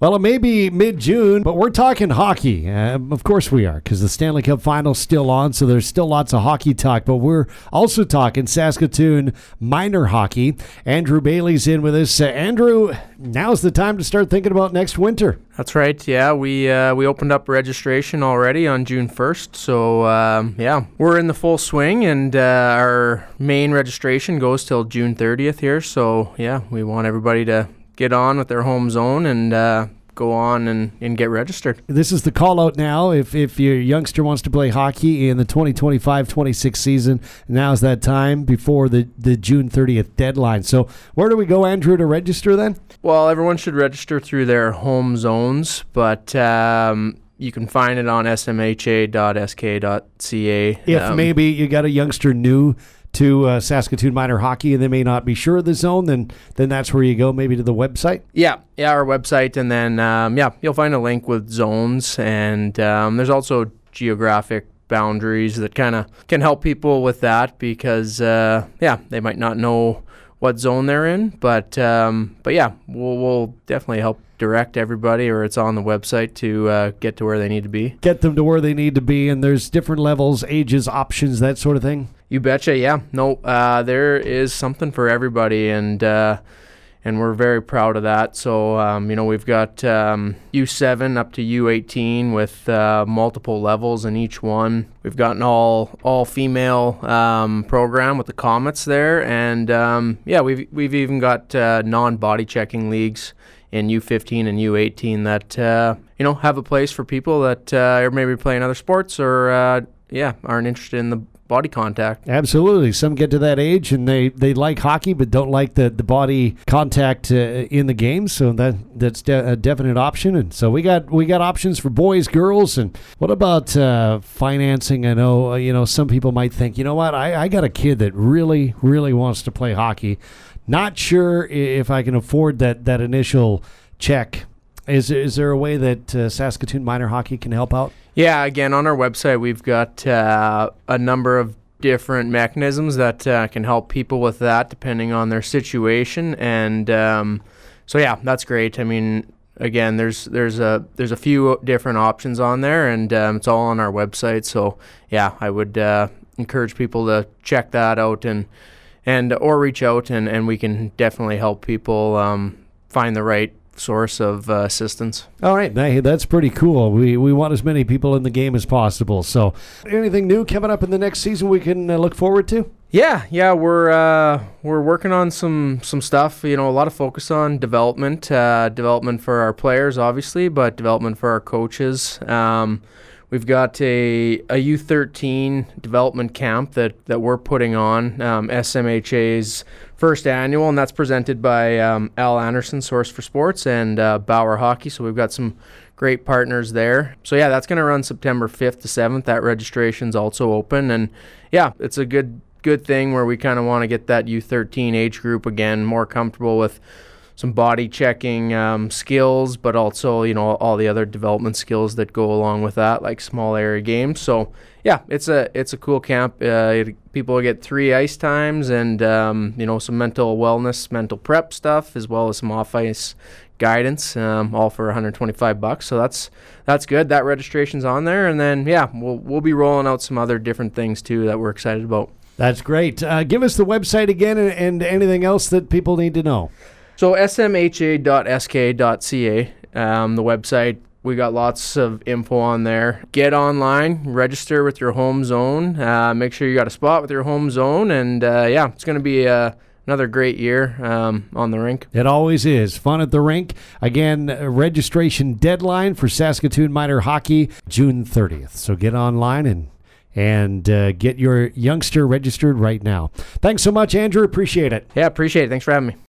Well, it may be mid-June, but we're talking hockey. Of course we are, because the Stanley Cup Final's still on, so there's still lots of hockey talk. But we're also talking Saskatoon minor hockey. Andrew Bailey's in with us. Andrew, now's the time to start thinking about next winter. That's right. Yeah, we opened up registration already on June 1st. So, we're in the full swing, and our main registration goes till June 30th here. So, yeah, we want everybody to get on with their home zone and go on and get registered. This is the call out now. If your youngster wants to play hockey in the 2025-26 season, now's that time before the June 30th deadline. So where do we go, Andrew, to register then? Well, everyone should register through their home zones, but you can find it on smha.sk.ca. If maybe you got a youngster new to Saskatoon minor hockey and they may not be sure of the zone, then that's where you go, maybe to the website? Yeah, our website, and then you'll find a link with zones, and there's also geographic boundaries that kind of can help people with that, because they might not know what zone they're in, but we'll definitely help direct everybody, or it's on the website, to get to where they need to be. Get them to where they need to be, and there's different levels, ages, options, that sort of thing? You betcha, yeah. No, there is something for everybody, and we're very proud of that. So, we've got U7 up to U18 with multiple levels in each one. We've got an all-female program with the Comets there, and we've even got non-body checking leagues in U15 and U18 that have a place for people that are maybe playing other sports or aren't interested in the body contact. Absolutely. Some get to that age and they like hockey but don't like the body contact in the game, so that's a definite option. And so we got options for boys, girls. And what about financing? I know some people might think, you know what, I got a kid that really, really wants to play hockey. Not sure if I can afford that initial check. Is there a way that Saskatoon minor hockey can help out? Yeah, again, on our website, we've got a number of different mechanisms that can help people with that depending on their situation. And that's great. I mean, again, there's a few different options on there, and it's all on our website. So, yeah, I would encourage people to check that out and or reach out, and we can definitely help people find the right source of assistance. All right, that's pretty cool. We want as many people in the game as possible. So, anything new coming up in the next season we can look forward to? Yeah, we're working on some stuff. A lot of focus on development for our players, obviously, but development for our coaches. We've got a U13 development camp that we're putting on, SMHA's first annual, and that's presented by Al Anderson, Source for Sports, and Bauer Hockey. So we've got some great partners there. So yeah, that's going to run September 5th to 7th. That registration's also open, and yeah, it's a good thing where we kind of want to get that U13 age group again more comfortable with some body checking skills, but also, all the other development skills that go along with that, like small area games. So yeah, it's a cool camp. People get 3 ice times and, some mental wellness, mental prep stuff, as well as some off-ice guidance, all for $125. So that's good. That registration's on there. And then, yeah, we'll be rolling out some other different things too that we're excited about. That's great. Give us the website again and anything else that people need to know. So smha.sk.ca, the website, we got lots of info on there. Get online, register with your home zone, make sure you got a spot with your home zone, and it's going to be another great year on the rink. It always is. Fun at the rink. Again, registration deadline for Saskatoon minor hockey, June 30th. So get online and get your youngster registered right now. Thanks so much, Andrew. Appreciate it. Yeah, appreciate it. Thanks for having me.